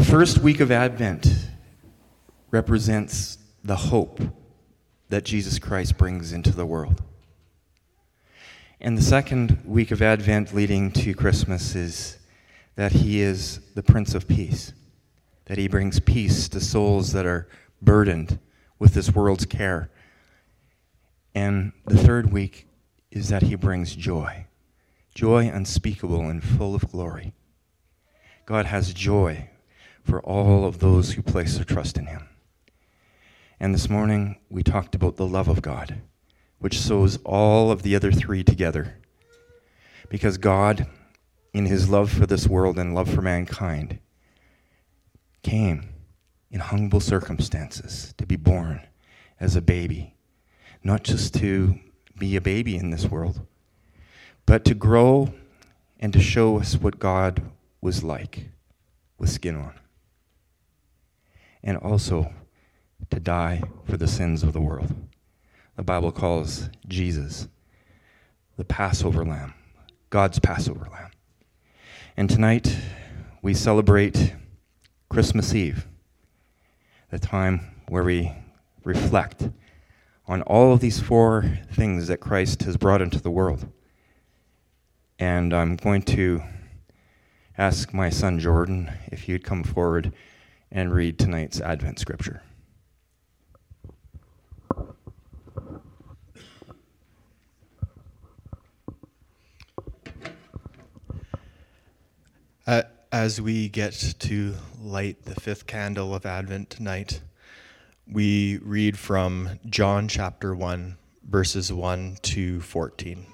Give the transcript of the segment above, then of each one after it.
The first week of Advent represents the hope that Jesus Christ brings into the world. And the second week of Advent leading to Christmas is that he is the Prince of Peace, that he brings peace to souls that are burdened with this world's care. And the third week is that he brings joy, joy unspeakable and full of glory. God has joy for all of those who place their trust in him. And this morning we talked about the love of God, which sews all of the other three together. Because God, in his love for this world and love for mankind, came in humble circumstances to be born as a baby, not just to be a baby in this world, but to grow and to show us what God was like with skin on. And also to die for the sins of the world. The Bible calls Jesus the Passover Lamb, God's Passover Lamb. And tonight we celebrate Christmas Eve, the time where we reflect on all of these four things that Christ has brought into the world. And I'm going to ask my son Jordan if he'd come forward and read tonight's Advent scripture. As we get to light the fifth candle of Advent tonight, we read from John chapter 1, verses 1 to 14.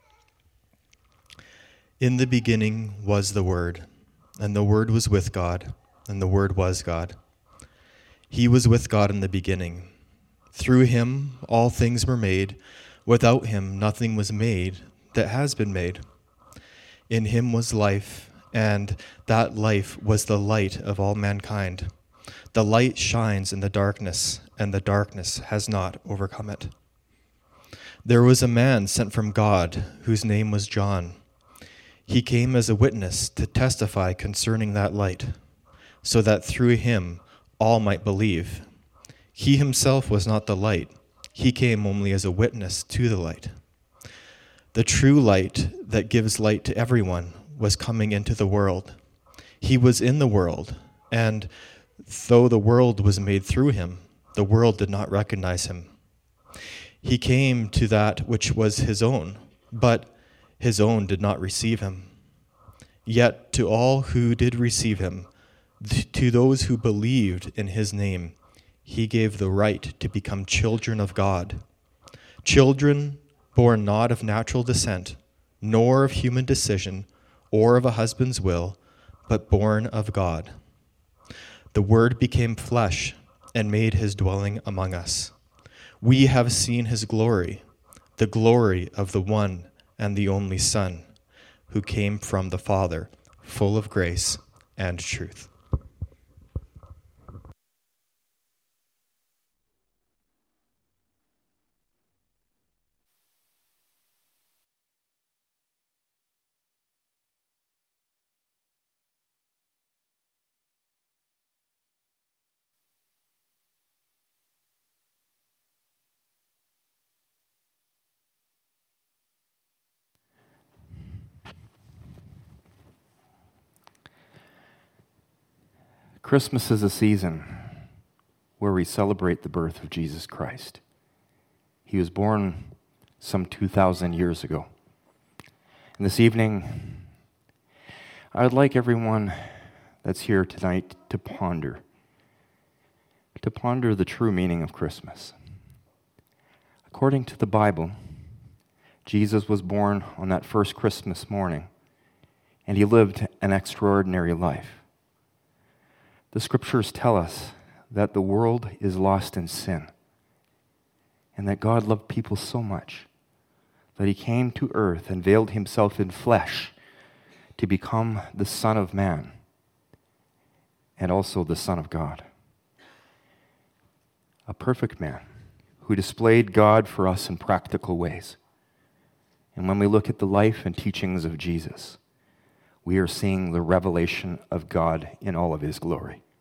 In the beginning was the Word, and the Word was with God, and the Word was God. He was with God in the beginning. Through him all things were made. Without him nothing was made that has been made. In him was life, and that life was the light of all mankind. The light shines in the darkness, and the darkness has not overcome it. There was a man sent from God, whose name was John. He came as a witness to testify concerning that light, so that through him all might believe. He himself was not the light. He came only as a witness to the light. The true light that gives light to everyone was coming into the world. He was in the world, and though the world was made through him, the world did not recognize him. He came to that which was his own, but his own did not receive him. Yet to all who did receive him, to those who believed in his name, he gave the right to become children of God. Children born not of natural descent, nor of human decision, or of a husband's will, but born of God. The Word became flesh and made his dwelling among us. We have seen his glory, the glory of the one and the only Son, who came from the Father, full of grace and truth. Christmas is a season where we celebrate the birth of Jesus Christ. He was born some 2,000 years ago. And this evening, I would like everyone that's here tonight to ponder the true meaning of Christmas. According to the Bible, Jesus was born on that first Christmas morning, and he lived an extraordinary life. The scriptures tell us that the world is lost in sin, and that God loved people so much that he came to earth and veiled himself in flesh to become the Son of Man and also the Son of God. A perfect man who displayed God for us in practical ways. And when we look at the life and teachings of Jesus, we are seeing the revelation of God in all of his glory.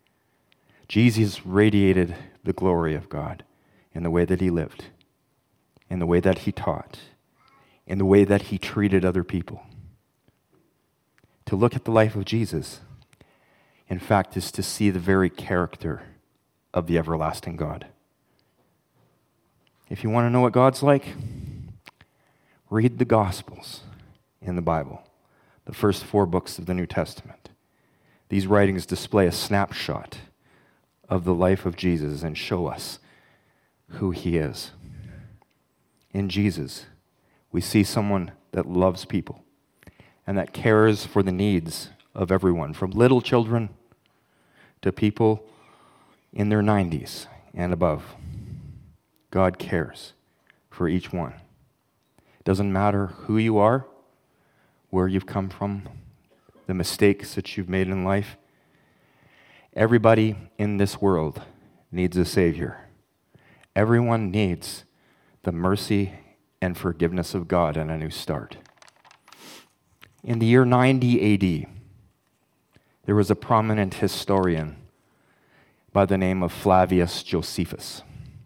Jesus radiated the glory of God in the way that he lived, in the way that he taught, in the way that he treated other people. To look at the life of Jesus, in fact, is to see the very character of the everlasting God. If you want to know what God's like, read the Gospels in the Bible, the first 4 books of the New Testament. These writings display a snapshot of the life of Jesus and show us who he is. In Jesus, we see someone that loves people and that cares for the needs of everyone, from little children to people in their 90s and above. God cares for each one. It doesn't matter who you are, where you've come from, the mistakes that you've made in life. Everybody in this world needs a Savior. Everyone needs the mercy and forgiveness of God and a new start. In the year 90 AD, there was a prominent historian by the name of Flavius Josephus.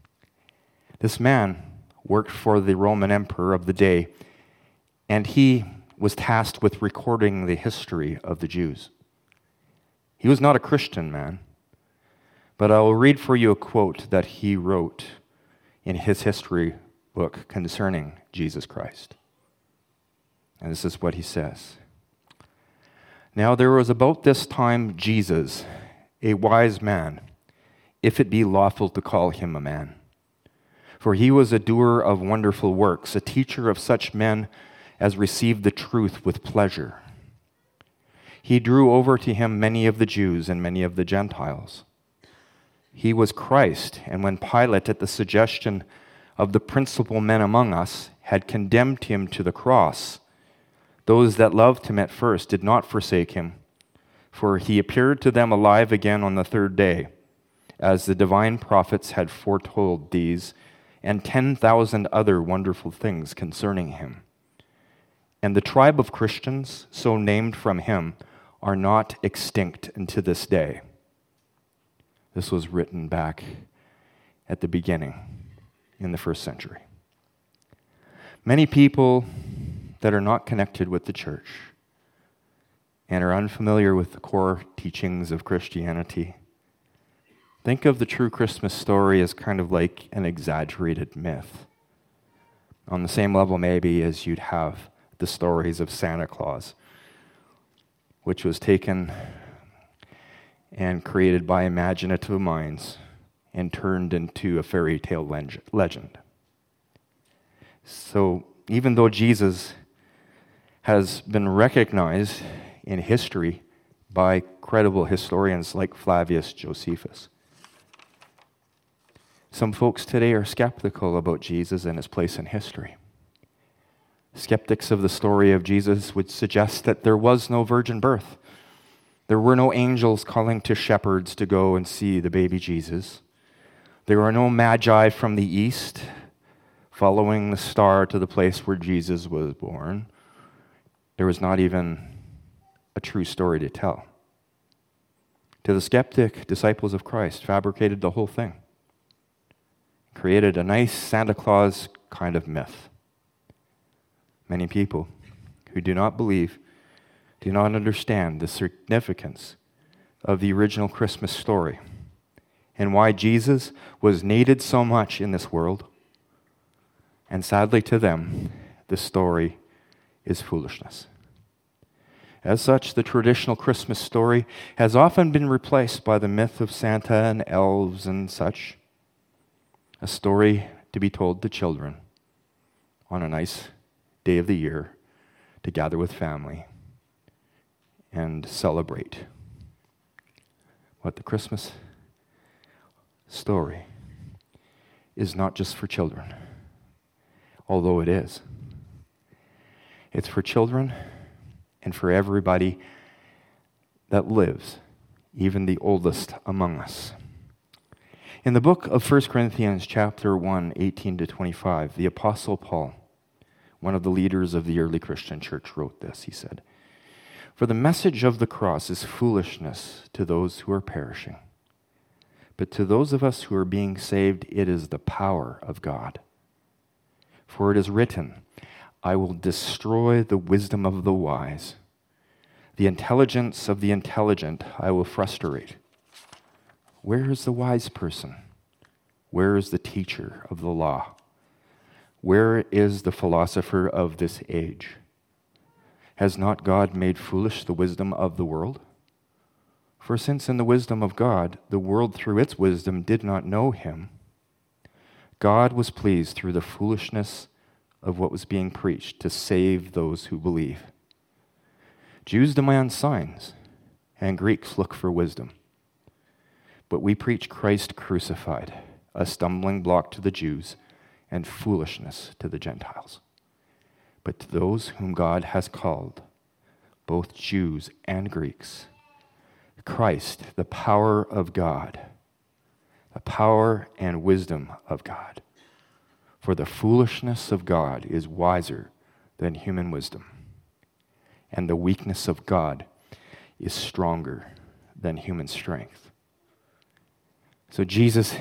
This man worked for the Roman emperor of the day, and he was tasked with recording the history of the Jews. He was not a Christian man, but I will read for you a quote that he wrote in his history book concerning Jesus Christ. And this is what he says. Now there was about this time Jesus, a wise man, if it be lawful to call him a man. For he was a doer of wonderful works, a teacher of such men as received the truth with pleasure. He drew over to him many of the Jews and many of the Gentiles. He was Christ, and when Pilate, at the suggestion of the principal men among us, had condemned him to the cross, those that loved him at first did not forsake him, for he appeared to them alive again on the 3rd day, as the divine prophets had foretold these and 10,000 other wonderful things concerning him. And the tribe of Christians, so named from him, are not extinct unto this day. This was written back at the beginning in the 1st century. Many people that are not connected with the church and are unfamiliar with the core teachings of Christianity think of the true Christmas story as kind of like an exaggerated myth, on the same level maybe as you'd have the stories of Santa Claus, which was taken and created by imaginative minds and turned into a fairy tale legend. So even though Jesus has been recognized in history by credible historians like Flavius Josephus, some folks today are skeptical about Jesus and his place in history. Skeptics of the story of Jesus would suggest that there was no virgin birth. There were no angels calling to shepherds to go and see the baby Jesus. There were no magi from the east following the star to the place where Jesus was born. There was not even a true story to tell. To the skeptic, disciples of Christ fabricated the whole thing, created a nice Santa Claus kind of myth. Many people who do not believe, do not understand the significance of the original Christmas story and why Jesus was needed so much in this world. And sadly to them, the story is foolishness. As such, the traditional Christmas story has often been replaced by the myth of Santa and elves and such, a story to be told to children on a nice day of the year to gather with family and celebrate. But the Christmas story is not just for children, although it is. It's for children and for everybody that lives, even the oldest among us. In the book of 1 Corinthians chapter 1, 18 to 25, the Apostle Paul, one of the leaders of the early Christian church, wrote this. He said, "For the message of the cross is foolishness to those who are perishing, But to those of us who are being saved, it is the power of God. For it is written, I will destroy the wisdom of the wise. The intelligence of the intelligent I will frustrate. Where is the wise person? Where is the teacher of the law? Where is the philosopher of this age? Has not God made foolish the wisdom of the world? For since in the wisdom of God, the world through its wisdom did not know him, God was pleased through the foolishness of what was being preached to save those who believe. Jews demand signs, and Greeks look for wisdom. But we preach Christ crucified, a stumbling block to the Jews and foolishness to the Gentiles. But to those whom God has called, both Jews and Greeks, Christ, the power of God, the power and wisdom of God. For the foolishness of God is wiser than human wisdom, and the weakness of God is stronger than human strength. So Jesus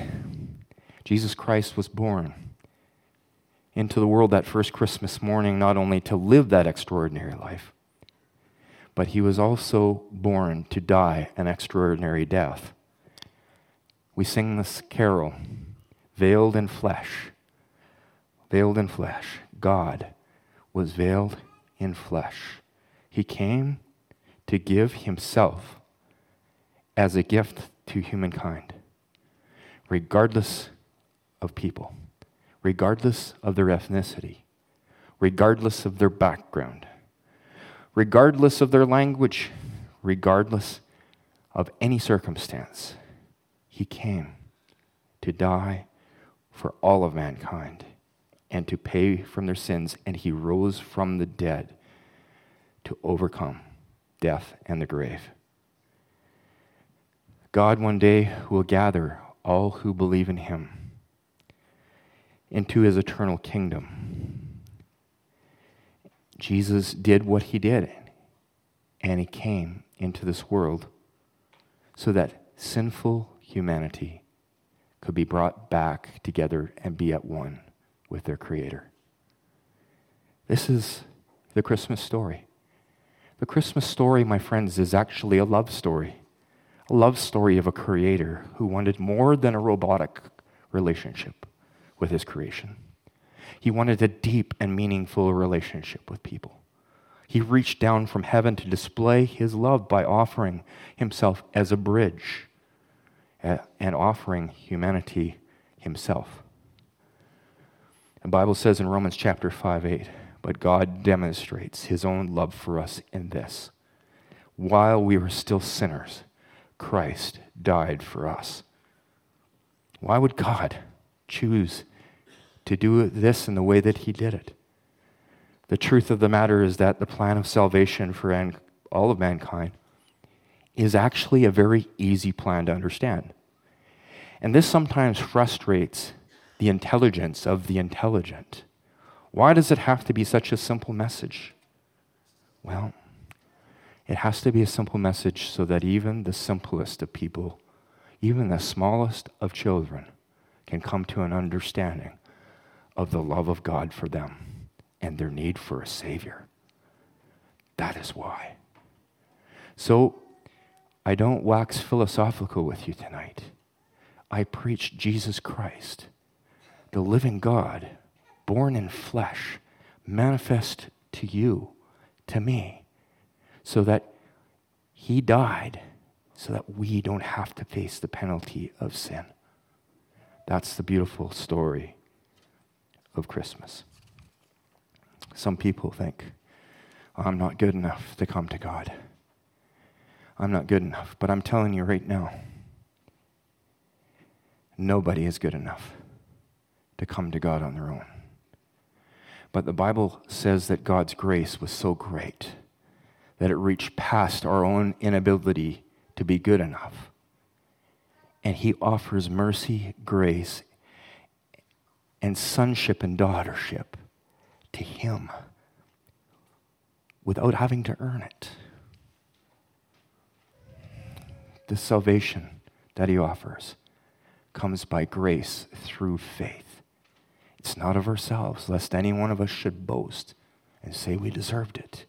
Christ was born into the world that first Christmas morning, not only to live that extraordinary life, but he was also born to die an extraordinary death. We sing this carol, veiled in flesh. Veiled in flesh. God was veiled in flesh. He came to give himself as a gift to humankind, regardless of people, regardless of their ethnicity, regardless of their background, regardless of their language, regardless of any circumstance. He came to die for all of mankind and to pay from their sins, and he rose from the dead to overcome death and the grave. God one day will gather all who believe in him into his eternal kingdom. Jesus did what he did, and he came into this world so that sinful humanity could be brought back together and be at one with their Creator. This is the Christmas story. The Christmas story, my friends, is actually a love story of a Creator who wanted more than a robotic relationship with his creation. He wanted a deep and meaningful relationship with people. He reached down from heaven to display his love by offering himself as a bridge and offering humanity himself. The Bible says in Romans chapter 5:8, but God demonstrates his own love for us in this: while we were still sinners, Christ died for us. Why would God choose to do this in the way that he did it? The truth of the matter is that the plan of salvation for all of mankind is actually a very easy plan to understand. And this sometimes frustrates the intelligence of the intelligent. Why does it have to be such a simple message? Well, it has to be a simple message so that even the simplest of people, even the smallest of children, can come to an understanding of the love of God for them and their need for a Savior. That is why. So, I don't wax philosophical with you tonight. I preach Jesus Christ, the living God, born in flesh, manifest to you, to me, so that he died so that we don't have to face the penalty of sin. That's the beautiful story of Christmas. Some people think, I'm not good enough to come to God. I'm not good enough. But I'm telling you right now, nobody is good enough to come to God on their own. But the Bible says that God's grace was so great that it reached past our own inability to be good enough. And he offers mercy, grace, and sonship and daughtership to him without having to earn it. The salvation that he offers comes by grace through faith. It's not of ourselves, lest any one of us should boast and say we deserved it.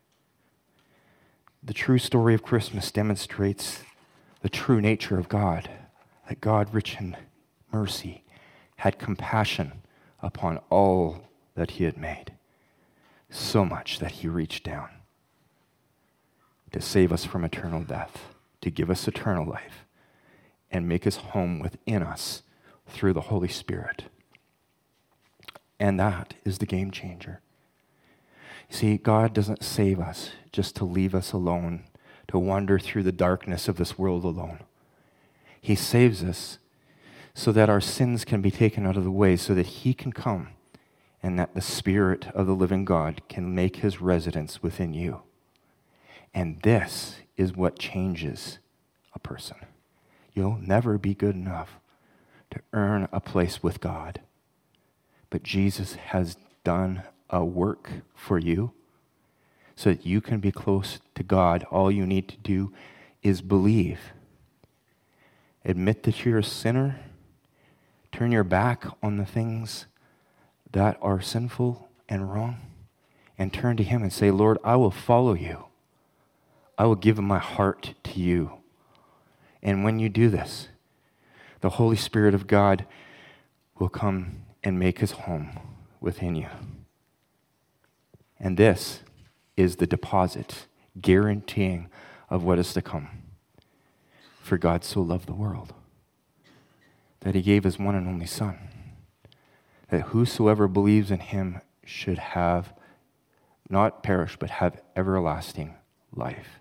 The true story of Christmas demonstrates the true nature of God, that God, rich in mercy, had compassion upon all that he had made, so much that he reached down to save us from eternal death, to give us eternal life, and make his home within us through the Holy Spirit. And that is the game changer. See, God doesn't save us just to leave us alone, to wander through the darkness of this world alone. He saves us so that our sins can be taken out of the way, so that he can come and that the Spirit of the living God can make his residence within you. And this is what changes a person. You'll never be good enough to earn a place with God. But Jesus has done a work for you so that you can be close to God. All you need to do is believe. Admit that you're a sinner. Turn your back on the things that are sinful and wrong, and turn to him and say, Lord, I will follow you. I will give my heart to you. And when you do this, the Holy Spirit of God will come and make his home within you. And this is the deposit guaranteeing of what is to come. For God so loved the world that he gave his one and only Son, that whosoever believes in him should have not perish, but have everlasting life.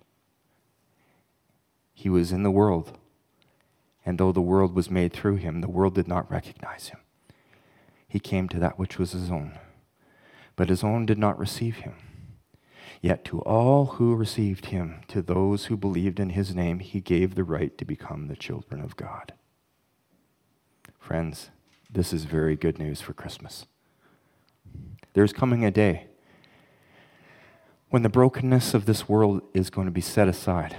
He was in the world, and though the world was made through him, the world did not recognize him. He came to that which was his own, but his own did not receive him. Yet to all who received him, to those who believed in his name, he gave the right to become the children of God. Friends, this is very good news for Christmas. There's coming a day when the brokenness of this world is going to be set aside.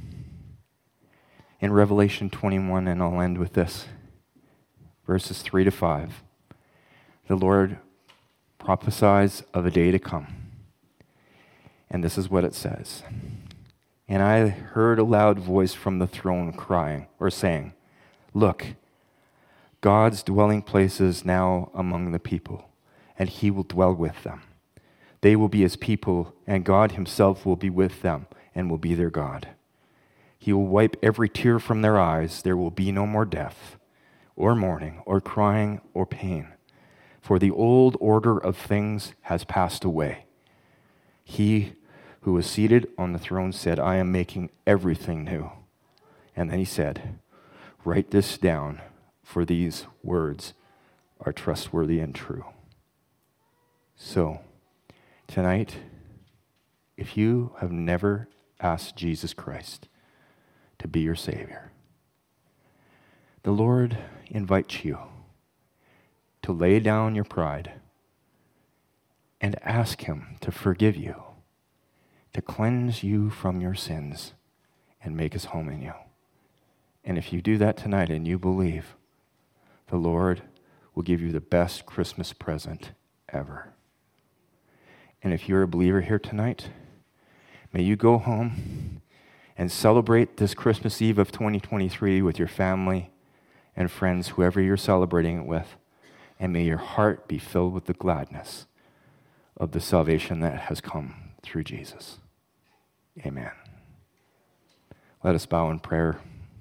In Revelation 21, and I'll end with this, verses 3-5, the Lord prophesies of a day to come. And this is what it says. And I heard a loud voice from the throne crying, or saying, Look, God's dwelling place is now among the people, and he will dwell with them. They will be his people, and God himself will be with them and will be their God. He will wipe every tear from their eyes. There will be no more death, or mourning, or crying, or pain, for the old order of things has passed away. He who was seated on the throne said, I am making everything new. And then he said, Write this down, for these words are trustworthy and true. So, tonight, if you have never asked Jesus Christ to be your Savior, the Lord invites you to lay down your pride and ask him to forgive you, to cleanse you from your sins and make his home in you. And if you do that tonight and you believe, the Lord will give you the best Christmas present ever. And if you're a believer here tonight, may you go home and celebrate this Christmas Eve of 2023 with your family and friends, whoever you're celebrating it with, and may your heart be filled with the gladness of the salvation that has come through Jesus. Amen. Let us bow in prayer.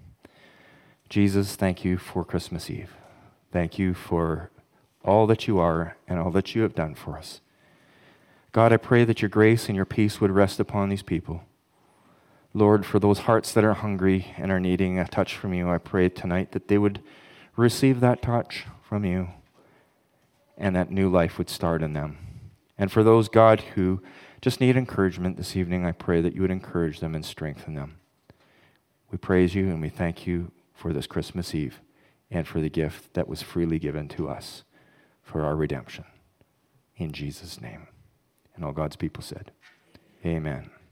Jesus, thank you for Christmas Eve. Thank you for all that you are and all that you have done for us. God, I pray that your grace and your peace would rest upon these people. Lord, for those hearts that are hungry and are needing a touch from you, I pray tonight that they would receive that touch from you and that new life would start in them. And for those, God, who just need encouragement this evening, I pray that you would encourage them and strengthen them. We praise you and we thank you for this Christmas Eve and for the gift that was freely given to us for our redemption. In Jesus' name. And all God's people said, Amen.